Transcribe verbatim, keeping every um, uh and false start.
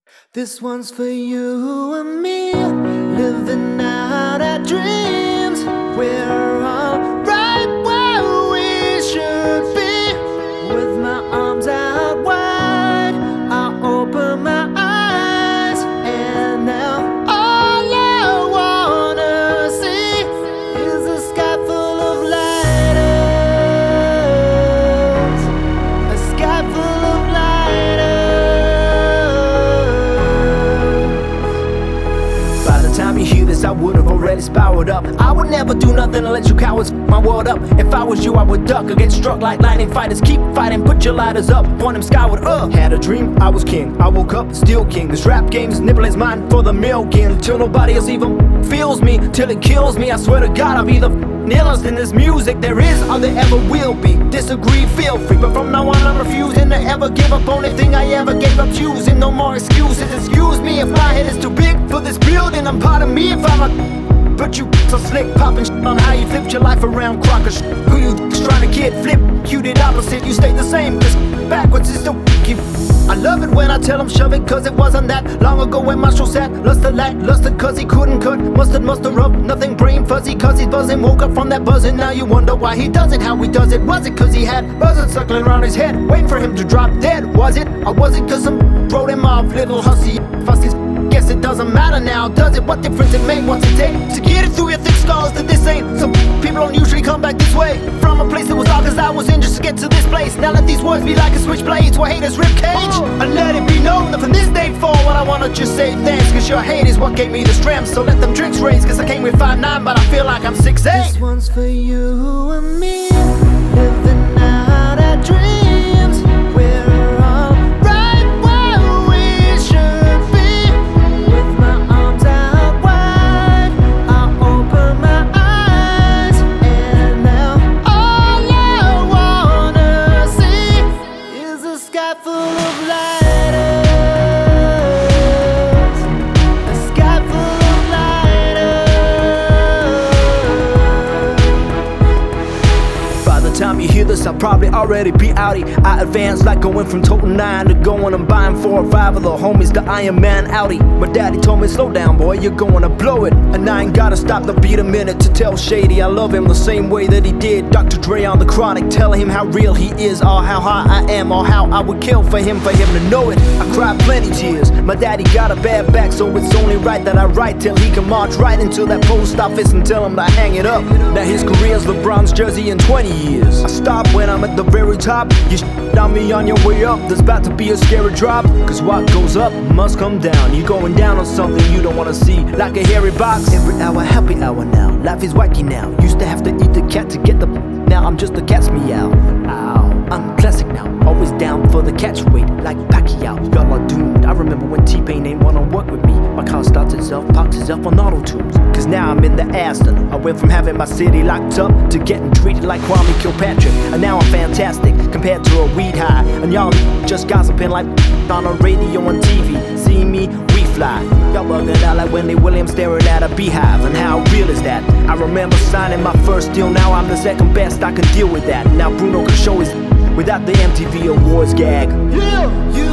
This one's for you and me, living out our dreams. We're all right where we should be. With my arms out wide, I open my eyes, and now all I wanna see is a sky full of lighters. A sky full of lighters. By the time you hear this, I would've already spouted up. I would never do nothing to let you cowards f my world up. If I was you, I would duck or get struck like lightning. Fighters keep fighting, put your lighters up, point them skyward up. Had a dream, I was king, I woke up, still king. This rap game's nibbling mine for the milking, till nobody else even feels me, till it kills me. I swear to God, I'll be the illest in this music there is, or there ever will be. Disagree, feel free, but from now on I'm refusing to ever give up on anything I ever gave up choosing. No more excuses, excuse me if my head is too big for this building. I'm part of me if I'm a but you so slick, popping shit on how you flipped your life around, crocker shit. Who you trying to kid? Flip, you did opposite, you stayed the same. This backwards is still you. I love it when I tell him shove it, cause it wasn't that long ago when my show sat. Lusted lack, lusted cause he couldn't cut. Mustard, muster up, nothing brain fuzzy cause he's buzzing. Woke up from that buzzing, now you wonder why he does it, how he does it. Was it cause he had buzzards circling around his head, waiting for him to drop dead? Was it, or was it cause some wrote him off, little hussy, fussy? Guess it doesn't matter now, does it? What difference it make? What's it take to get it through your thick skulls that this ain't? Some people don't usually come back this way from a place that was dark as I was in just to get to this place. Now let these words be like a switchblade to a hater's ribcage, and let it be known that from this day forward I wanna just say thanks, cause your hate is what gave me the strength. So let them drinks raise, cause I came with five nine but I feel like I'm six eight. This one's for you and me, living out our dreams. Time you hear this, I'll probably already be outie. I advance like going from total nine to going and buying four or five of the homies, the Iron Man Audi. My daddy told me, slow down boy, you're going to blow it. And I ain't gotta stop the beat a minute to tell Shady I love him the same way that he did Doctor Dre on the Chronic. Tell him how real he is, or how high I am, or how I would kill for him, for him to know it. I cried plenty tears, my daddy got a bad back, so it's only right that I write till he can march right into that post office and tell him to hang it up. Now his career's LeBron's jersey in twenty years. I stop when I'm at the very top. You shit on me on your way up, there's about to be a scary drop. Cause what goes up must come down. You're going down on something you don't wanna see, like a hairy box. Every hour, happy hour now, life is wacky now. Used to have to eat the cat to get the now I'm just the cat's meow. Ow, I'm classic now, always down for the catch weight, like Pacquiao. Y'all are doomed, I remember when T-Pain ain't wanna work with me. My car starts itself, parks itself on auto tunes. Cause now I'm in the Aston. I went from having my city locked up to getting treated like Kwame Kilpatrick. And now I'm fantastic compared to a weed high. And y'all just gossiping like on the radio and T V. See me, we fly. Y'all bugging out like Wendy Williams staring at a beehive. And how real is that? I remember signing my first deal, now I'm the second best, I can deal with that. Now Bruno can show his without the M T V Awards gag. Yeah, you